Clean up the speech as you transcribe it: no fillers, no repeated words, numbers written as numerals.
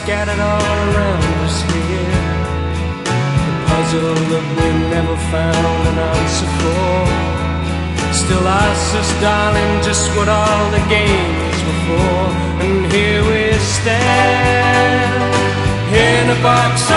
scattered all around us here. The puzzle that we never found an answer for still asks us, darling, just what all the games were for. And here we stand in a box